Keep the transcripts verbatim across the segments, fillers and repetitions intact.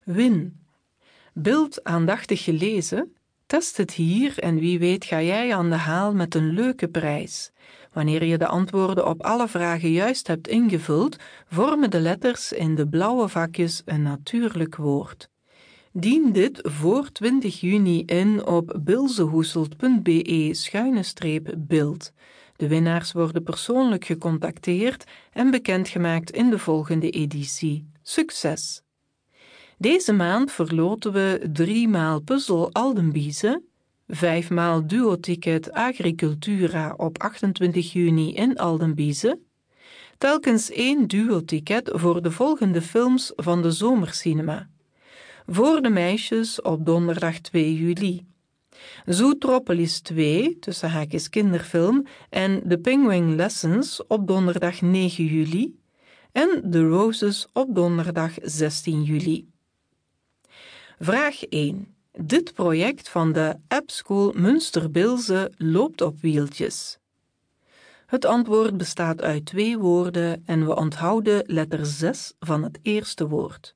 Win. Beeld aandachtig gelezen? Test het hier en wie weet ga jij aan de haal met een leuke prijs. Wanneer je de antwoorden op alle vragen juist hebt ingevuld, vormen de letters in de blauwe vakjes een natuurlijk woord. Dien dit voor twintig juni in op bilzehoeselt punt be schuine streep beeld. De winnaars worden persoonlijk gecontacteerd en bekendgemaakt in de volgende editie. Succes! Deze maand verloten we drie maal puzzel Aldenbize, vijf maal duo-ticket Agricultura op achtentwintig juni in Aldenbize, telkens één duo-ticket voor de volgende films van de zomercinema. Voor de meisjes op donderdag twee juli. Zootropolis twee, tussen haakjes kinderfilm, en The Penguin Lessons op donderdag negen juli en The Roses op donderdag zestien juli. Vraag één. Dit project van de App School Münster-Bilze loopt op wieltjes. Het antwoord bestaat uit twee woorden en we onthouden letter zes van het eerste woord.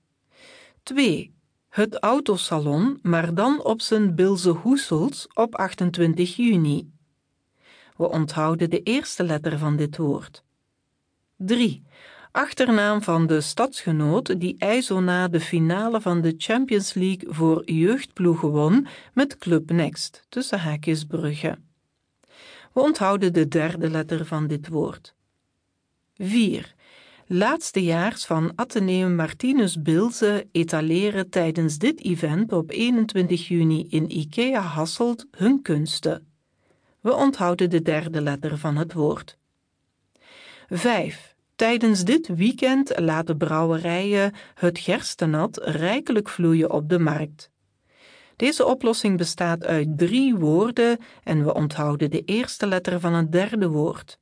twee. Het autosalon, maar dan op zijn Bilze Hoesels op achtentwintig juni. We onthouden de eerste letter van dit woord. drie. Achternaam van de stadsgenoot die ijzona de finale van de Champions League voor jeugdploegen won met Club Next, tussen haakjes Brugge. We onthouden de derde letter van dit woord. vier. Laatstejaars van Atheneum Martinus Bilze etaleren tijdens dit event op eenentwintig juni in IKEA Hasselt hun kunsten. We onthouden de derde letter van het woord. vijf. Tijdens dit weekend laten brouwerijen het gerstenat rijkelijk vloeien op de markt. Deze oplossing bestaat uit drie woorden en we onthouden de eerste letter van het derde woord.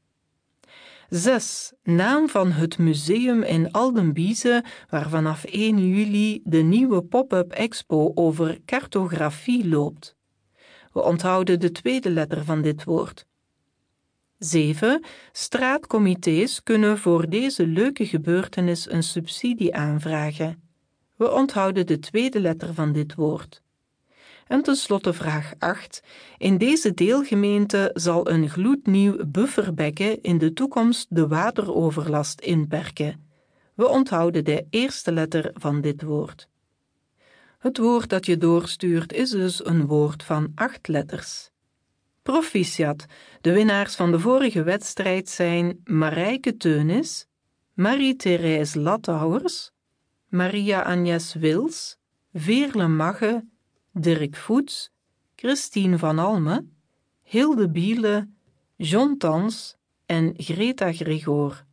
zes. Naam van het museum in Aldenbize, waar vanaf één juli de nieuwe pop-up expo over cartografie loopt. We onthouden de tweede letter van dit woord. zeven. Straatcomité's kunnen voor deze leuke gebeurtenis een subsidie aanvragen. We onthouden de tweede letter van dit woord. En tenslotte vraag acht. In deze deelgemeente zal een gloednieuw bufferbekken in de toekomst de wateroverlast inperken. We onthouden de eerste letter van dit woord. Het woord dat je doorstuurt is dus een woord van acht letters. Proficiat. De winnaars van de vorige wedstrijd zijn Marijke Teunis, Marie-Thérèse Lathouwers, Maria Agnes Wils, Veerle Magge, Dirk Voets, Christine van Alme, Hilde Biele, John Tans en Greta Gregor.